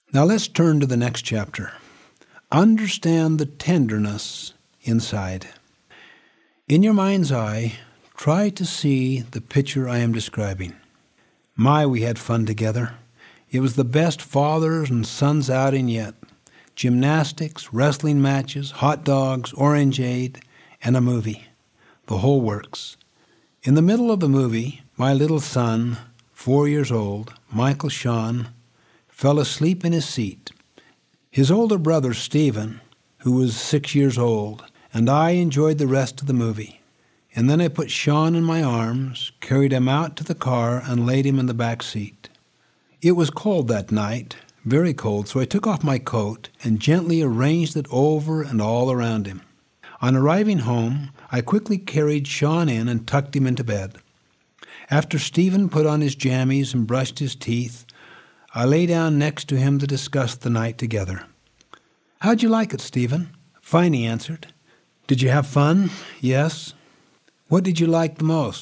Now let's turn to the next chapter. Understand the tenderness inside. In your mind's eye, try to see the picture I am describing. We had fun together. It was the best fathers and sons outing yet. Gymnastics, wrestling matches, hot dogs, orangeade, and a movie. The whole works. In the middle of the movie, my little son, 4 years old, Michael Sean, fell asleep in his seat. His older brother, Stephen, who was 6 years old, and I enjoyed the rest of the movie. And then I put Sean in my arms, carried him out to the car, and laid him in the back seat. It was cold that night, very cold, so I took off my coat and gently arranged it over and all around him. On arriving home, I quickly carried Sean in and tucked him into bed. After Stephen put on his jammies and brushed his teeth, I lay down next to him to discuss the night together. "How'd you like it, Stephen?" "Fine," he answered. "Did you have fun?" "Yes." "What did you like the most?"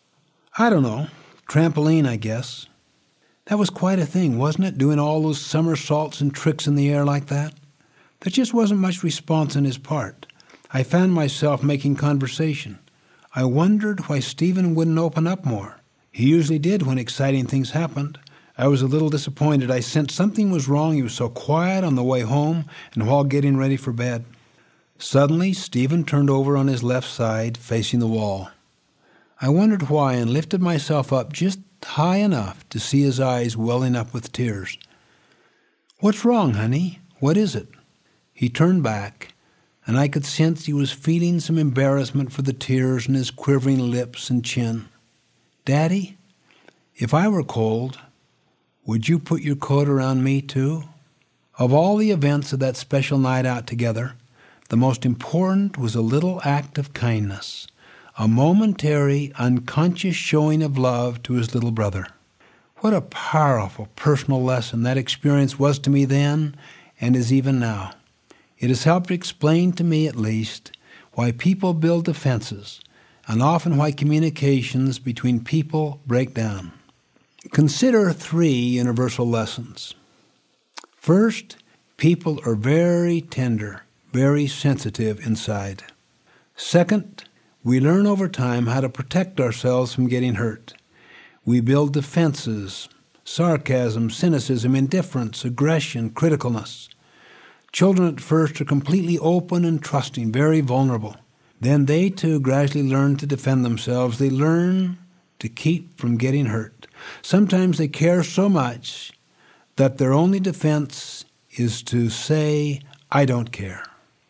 "I don't know. Trampoline, I guess." That was quite a thing, wasn't it, doing all those somersaults and tricks in the air like that? There just wasn't much response on his part. I found myself making conversation. I wondered why Stephen wouldn't open up more. He usually did when exciting things happened. I was a little disappointed. I sensed something was wrong. He was so quiet on the way home and while getting ready for bed. Suddenly, Stephen turned over on his left side, facing the wall. I wondered why and lifted myself up just high enough to see his eyes welling up with tears. "What's wrong, honey? What is it?" He turned back, and I could sense he was feeling some embarrassment for the tears in his quivering lips and chin. "Daddy, if I were cold, would you put your coat around me too?" Of all the events of that special night out together, the most important was a little act of kindness, a momentary, unconscious showing of love to his little brother. What a powerful personal lesson that experience was to me then and is even now. It has helped explain to me, at least, why people build defenses and often why communications between people break down. Consider 3 universal lessons. First, people are very tender, very sensitive inside. Second, we learn over time how to protect ourselves from getting hurt. We build defenses, sarcasm, cynicism, indifference, aggression, criticalness. Children at first are completely open and trusting, very vulnerable. Then they too gradually learn to defend themselves. They learn to keep from getting hurt. Sometimes they care so much that their only defense is to say, "I don't care."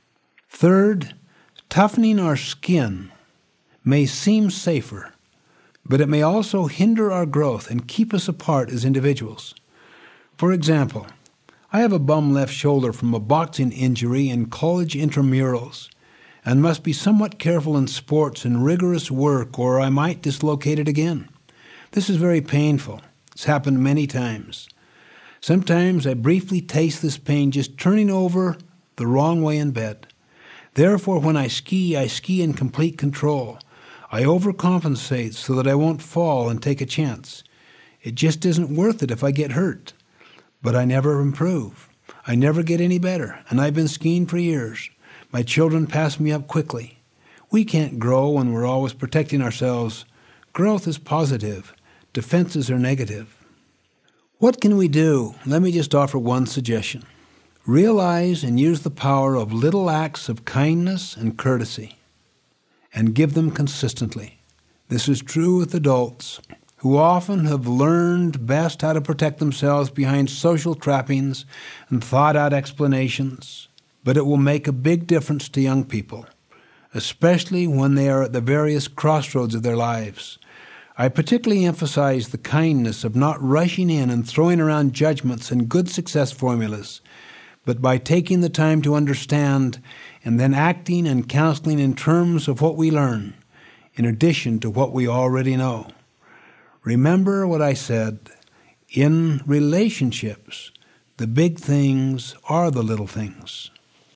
Third, toughening our skin may seem safer, but it may also hinder our growth and keep us apart as individuals. For example, I have a bum left shoulder from a boxing injury in college intramurals and must be somewhat careful in sports and rigorous work or I might dislocate it again. This is very painful. It's happened many times. Sometimes I briefly taste this pain just turning over the wrong way in bed. Therefore, when I ski in complete control. I overcompensate so that I won't fall and take a chance. It just isn't worth it if I get hurt. But I never improve. I never get any better, and I've been skiing for years. My children pass me up quickly. We can't grow when we're always protecting ourselves. Growth is positive. Defenses are negative. What can we do? Let me just offer one suggestion. Realize and use the power of little acts of kindness and courtesy, and give them consistently. This is true with adults, who often have learned best how to protect themselves behind social trappings and thought-out explanations, but it will make a big difference to young people, especially when they are at the various crossroads of their lives. I particularly emphasize the kindness of not rushing in and throwing around judgments and good success formulas, but by taking the time to understand and then acting and counseling in terms of what we learn, in addition to what we already know. Remember what I said, in relationships, the big things are the little things.